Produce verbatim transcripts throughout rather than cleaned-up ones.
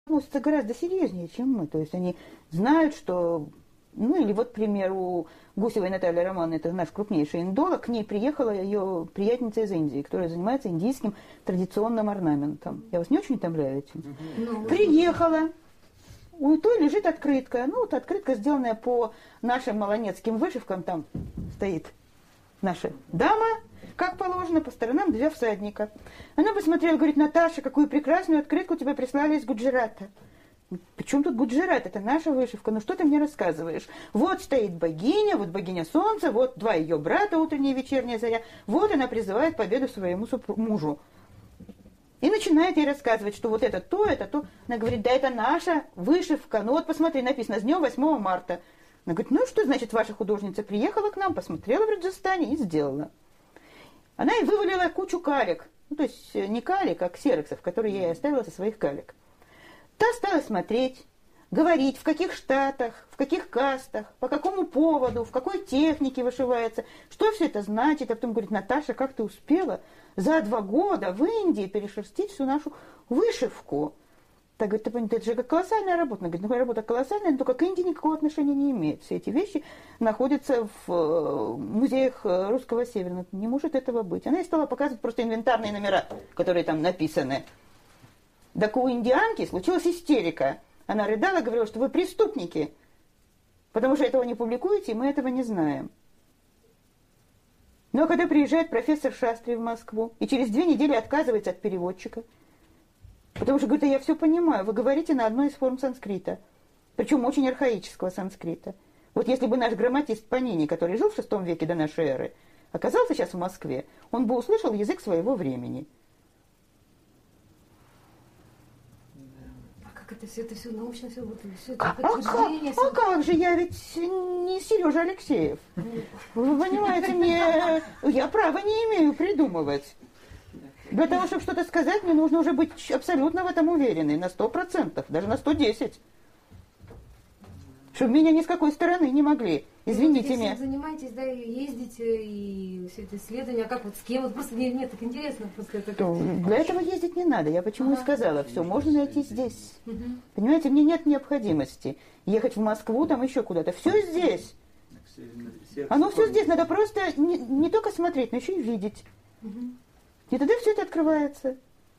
относятся гораздо серьезнее, чем мы. То есть они знают, что... Ну, или вот, к примеру, Гусевой Наталья Романовна, это наш крупнейший индолог, к ней приехала ее приятница из Индии, которая занимается индийским традиционным орнаментом. Я вас не очень утомляю этим? Mm-hmm. Приехала, у той лежит открытка. Ну, вот открытка, сделанная по нашим малонецким вышивкам, там стоит наша дама, как положено, по сторонам два всадника. Она посмотрела, говорит: Наташа, какую прекрасную открытку тебе прислали из Гуджарата. Причем тут Гуджарат? Это наша вышивка. Ну что ты мне рассказываешь? Вот стоит богиня, вот богиня солнца, вот два ее брата, утренняя и вечерняя заря. Вот она призывает победу своему мужу. И начинает ей рассказывать, что вот это то, это то. Она говорит: да это наша вышивка. Ну вот посмотри, написано с днем восьмого марта. Она говорит: ну что значит ваша художница приехала к нам, посмотрела в Раджастане и сделала. Она и вывалила кучу калек. Ну то есть не калек, а ксероксов, которые я ей оставила со своих калек. Та стала смотреть, говорить, в каких штатах, в каких кастах, по какому поводу, в какой технике вышивается, что все это значит. А потом говорит: Наташа, как ты успела за два года в Индии перешерстить всю нашу вышивку? Так говорит: это же колоссальная работа. Она говорит: ну, работа колоссальная, но только к Индии никакого отношения не имеет. Все эти вещи находятся в музеях Русского Севера. Не может этого быть. Она ей стала показывать просто инвентарные номера, которые там написаны. Так у индианки случилась истерика. Она рыдала, говорила, что вы преступники, потому что этого не публикуете, и мы этого не знаем. Но когда приезжает профессор Шастри в Москву и через две недели отказывается от переводчика, потому что говорит: я все понимаю, вы говорите на одной из форм санскрита, причем очень архаического санскрита. Вот если бы наш грамматист Панини, который жил в шестом веке до нашей эры, оказался сейчас в Москве, он бы услышал язык своего времени. Это все, это все научно, все, вот, все это а, как, все... а как же, я ведь не Сережа Алексеев. Вы понимаете, мне, я права не имею придумывать. Для того, чтобы что-то сказать, мне нужно уже быть абсолютно в этом уверенной, на сто процентов, даже на сто десять. Чтобы меня ни с какой стороны не могли. Извините меня. Вы занимаетесь, да, и ездите, и все это исследования, а как вот с кем? Вот просто мне, мне так интересно. Просто это как... Для этого ездить не надо. Я почему ага. и сказала, все можно найти здесь. Угу. Понимаете, мне нет необходимости ехать в Москву, там еще куда-то. Все здесь. Оно все здесь. Надо просто не, не только смотреть, но еще и видеть. Угу. И тогда все это открывается.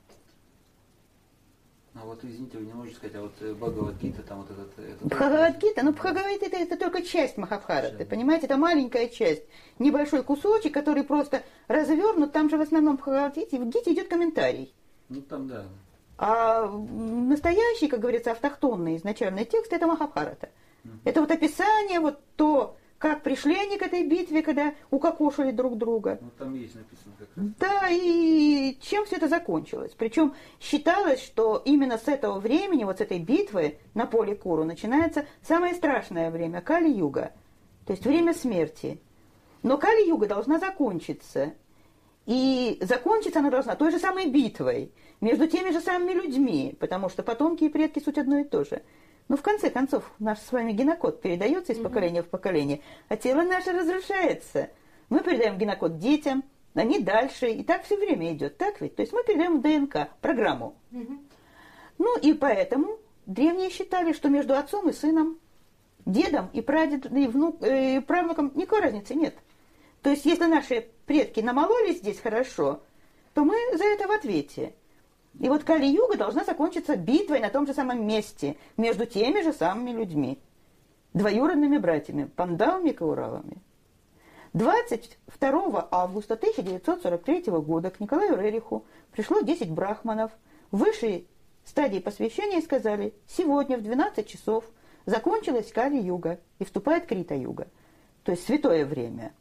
А вот, извините, вы не можете сказать, а вот Бхагавад-гита, там вот этот... этот Бхагавад-гита, ну Бхагавад-гита это, это только часть Махабхараты, понимаете, это маленькая часть, небольшой кусочек, который просто развернут, там же в основном в Бхагавад-гите, в Гите идет комментарий. Ну там да. А настоящий, как говорится, автохтонный изначальный текст, это Махабхарата. Угу. Это вот описание, вот то, как пришли они к этой битве, когда укокошили друг друга. Ну там есть написано как раз. Да, и чем все это закончилось. Причем считалось, что именно с этого времени, вот с этой битвы на поле Куру, начинается самое страшное время, Кали-юга, то есть время смерти. Но Кали-юга должна закончиться. И закончиться она должна той же самой битвой, между теми же самыми людьми, потому что потомки и предки суть одно и то же. Но в конце концов наш с вами генокод передается из mm-hmm. поколения в поколение, а тело наше разрушается. Мы передаем генокод детям, они дальше, и так все время идет, так ведь? То есть мы передаем ДНК, программу. Mm-hmm. Ну и поэтому древние считали, что между отцом и сыном, дедом и прадедом, и, внук, и правнуком никакой разницы нет. То есть если наши предки намололись здесь хорошо, то мы за это в ответе. И вот Кали-юга должна закончиться битвой на том же самом месте, между теми же самыми людьми, двоюродными братьями, Пандавами и Кауравами. двадцать второго августа тысяча девятьсот сорок третьего года к Николаю Рериху пришло десять брахманов в высшей стадии посвящения и сказали: сегодня в двенадцать часов закончилась Кали-юга и вступает Крита-юга, то есть святое время,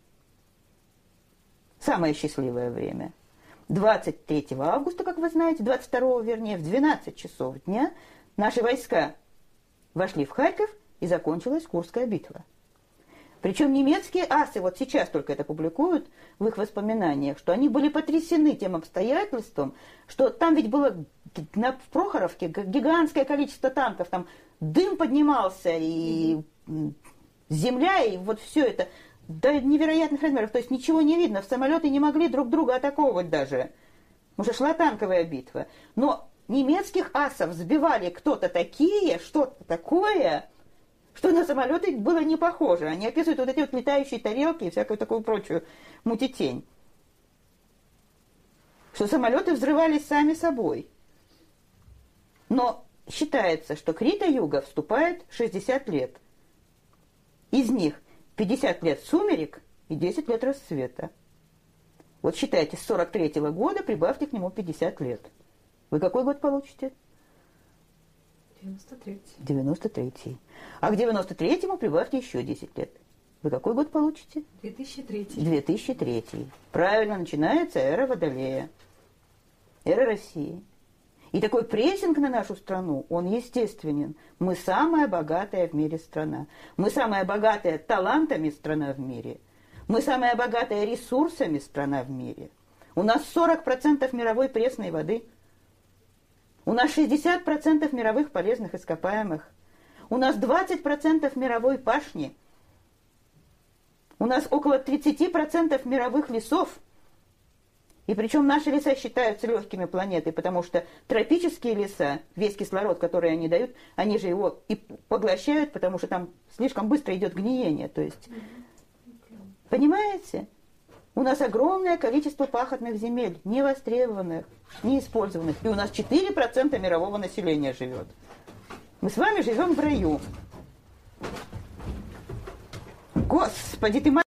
самое счастливое время. двадцать третьего августа, как вы знаете, двадцать второго, вернее, в двенадцать часов дня наши войска вошли в Харьков и закончилась Курская битва. Причем немецкие асы вот сейчас только это публикуют в их воспоминаниях, что они были потрясены тем обстоятельством, что там ведь было на Прохоровке гигантское количество танков, там дым поднимался, и земля, и вот все это до невероятных размеров, то есть ничего не видно, в самолеты не могли друг друга атаковывать даже, уже шла танковая битва. Но немецких асов сбивали кто-то такие, что-то такое, что на самолеты было не похоже. Они описывают вот эти вот летающие тарелки и всякую такую прочую мутитень. Что самолеты взрывались сами собой. Но считается, что Крита-юга вступает шестьдесят лет. Из них пятьдесят лет сумерек и десять лет рассвета. Вот считайте, с сорок третьего года прибавьте к нему пятьдесят лет. Вы какой год получите? девяносто третий. девяносто третий. А к девяносто третьему прибавьте еще десять лет. Вы какой год получите? две тысячи третий. две тысячи третий. Правильно, начинается эра Водолея. Эра России. И такой прессинг на нашу страну, он естественен. Мы самая богатая в мире страна. Мы самая богатая талантами страна в мире. Мы самая богатая ресурсами страна в мире. У нас сорок процентов мировой пресной воды. У нас шестьдесят процентов мировых полезных ископаемых. У нас двадцать процентов мировой пашни. У нас около тридцать процентов мировых лесов. И причем наши леса считаются легкими планетой, потому что тропические леса, весь кислород, который они дают, они же его и поглощают, потому что там слишком быстро идет гниение. То есть, понимаете? У нас огромное количество пахотных земель, невостребованных, неиспользованных. И у нас четыре процента мирового населения живет. Мы с вами живем в раю. Господи, ты